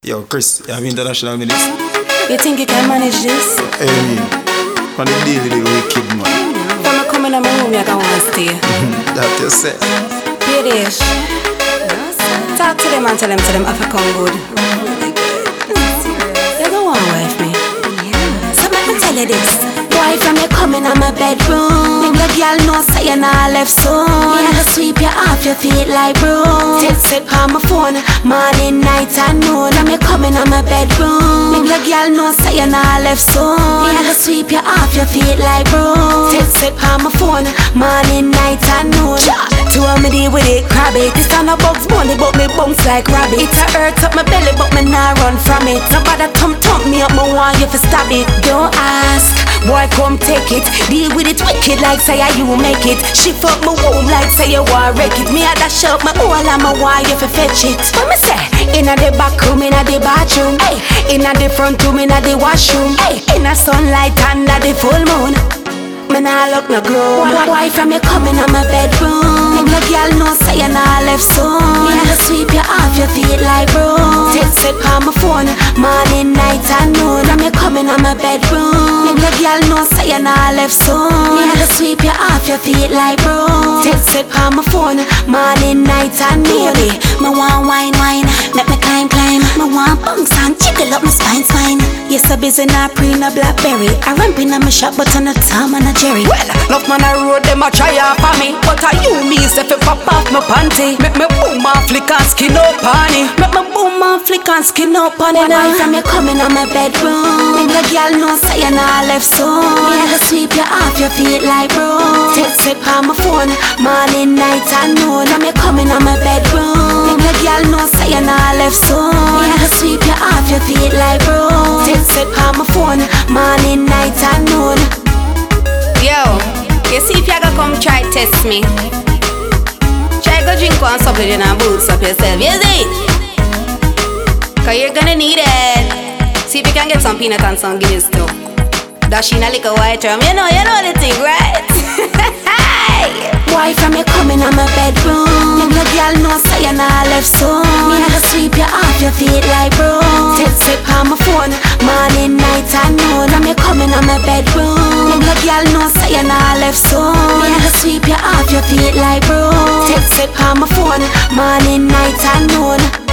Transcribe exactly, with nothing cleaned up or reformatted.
Yo, Chris, you have international minutes? You think you can manage this? Hey, me. On the deal with the wicked man. From me coming to my room, you can want to stay. That you say. Pay this. Talk to them and tell them to them if I come good. You don't want to wife me. So let me tell you this. Boy, from you coming on my bedroom, make the girl know say you not left soon. Me I go sweep you off your feet like broom. Text it on my phone, morning, night and noon. From you coming on my bedroom, make the girl know say you not left soon. Me I go sweep you off your feet like broom. Text it on my phone, morning, night and noon. To how me deal with it, crab it. This on a bugs bunny, but me bounce like rabbit. It a hurt up my belly, but me not run from it. Nobody thump thump me up, me want you to stab it. Don't ask, boy come take it. Deal with it wicked like say you make it. She fuck my womb like say you want wreck it. Me a dash up my whole and my want you to fetch it. What me say? Inna the back room, inna the bathroom, hey. Inna the front room, inna the washroom, hey. Inna sunlight under the full moon. Me nah look no grown. Why from you coming on my bedroom? Make the girl know say you not left soon. Me I go sweep you off your feet like broom. Text it on my phone, morning, night and noon. From you coming on my bedroom? Make the girl know say you not left soon. Me I go sweep you off your feet like broom. Text it on my phone, morning, night and noon. Baby, me want wine, wine, make me climb, climb. Me want bunks and jiggle up my spine, spine. Yes, I busy now pre no blackberry. I ramp in my shop, but on a Tom and a Jerry. Well, love man a road, them a try off for me. But I you me say fi pop off my panty. Make me boom and flick and skin up honey. Make me boom and flick and skin up honey. Why from you coming on my bedroom? Make the girl know say you not left soon. Me I go sweep you off your feet like broom. Text it on my phone, morning, night and noon. From you coming on my bedroom? Make the girl know say you not left soon. Me I go sweep you off your feet like broom. Text it on my phone, morning, night and noon. Yo, you see if you gonna come try test me. Try go drink one supper and boots up yourself, you see? Cause you're gonna need it. See if you can get some peanut and some Guinness too. Dash in a little white rum, you know, you know the thing, right? Why from you coming on my bedroom? Make the girl know say you not left soon. Me I go sweep you off your feet like broom. Text it on my phone, morning, night and noon. From you coming on my bedroom? Make the girl know say you not left soon. Me I go sweep you off your feet like broom. Text it on my phone, morning, night and noon.